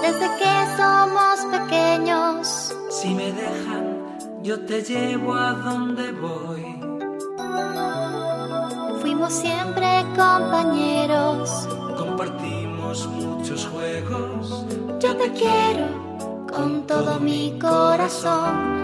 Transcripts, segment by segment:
desde que somos pequeños. Si me dejan, yo te llevo a donde voy. Fuimos siempre compañeros. Compartimos muchos juegos. Yo te quiero con todo mi corazón.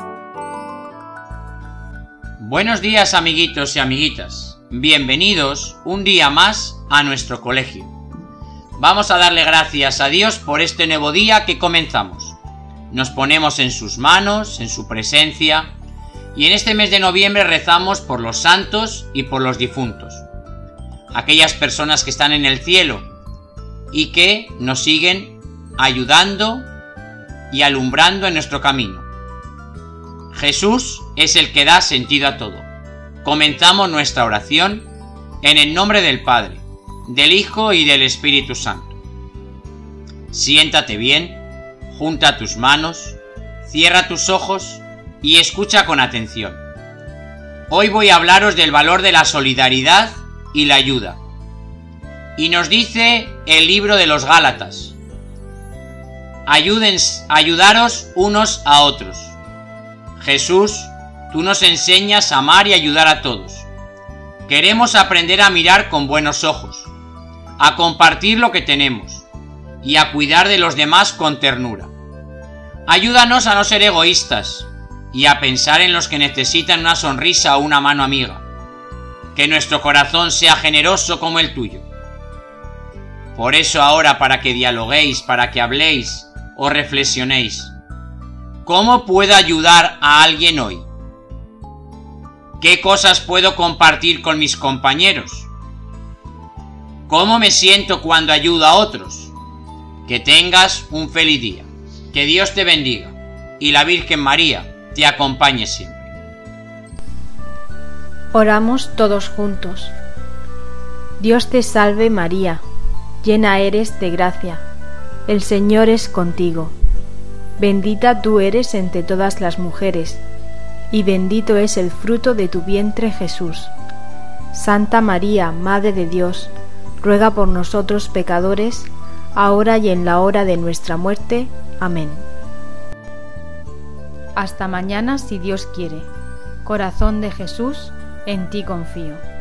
Buenos días, amiguitos y amiguitas. Bienvenidos un día más a nuestro colegio. Vamos a darle gracias a Dios por este nuevo día que comenzamos. Nos ponemos en sus manos, en su presencia, y en este mes de noviembre rezamos por los santos y por los difuntos, aquellas personas que están en el cielo y que nos siguen ayudando y alumbrando en nuestro camino. Jesús es el que da sentido a todo. Comenzamos nuestra oración en el nombre del Padre, del Hijo y del Espíritu Santo. Siéntate bien, junta tus manos, cierra tus ojos y escucha con atención. Hoy voy a hablaros del valor de la solidaridad y la ayuda. Y nos dice el libro de los Gálatas: ayudaros unos a otros. Jesús, tú nos enseñas a amar y ayudar a todos. Queremos aprender a mirar con buenos ojos, a compartir lo que tenemos y a cuidar de los demás con ternura. Ayúdanos a no ser egoístas y a pensar en los que necesitan una sonrisa o una mano amiga. Que nuestro corazón sea generoso como el tuyo. Por eso ahora, para que dialoguéis, para que habléis o reflexionéis, ¿cómo puedo ayudar a alguien hoy? ¿Qué cosas puedo compartir con mis compañeros? ¿Cómo me siento cuando ayudo a otros? Que tengas un feliz día. Que Dios te bendiga y la Virgen María te acompañe siempre. Oramos todos juntos. Dios te salve María, llena eres de gracia. El Señor es contigo. Bendita tú eres entre todas las mujeres, y bendito es el fruto de tu vientre Jesús. Santa María, Madre de Dios, ruega por nosotros pecadores, ahora y en la hora de nuestra muerte. Amén. Hasta mañana si Dios quiere. Corazón de Jesús, en ti confío.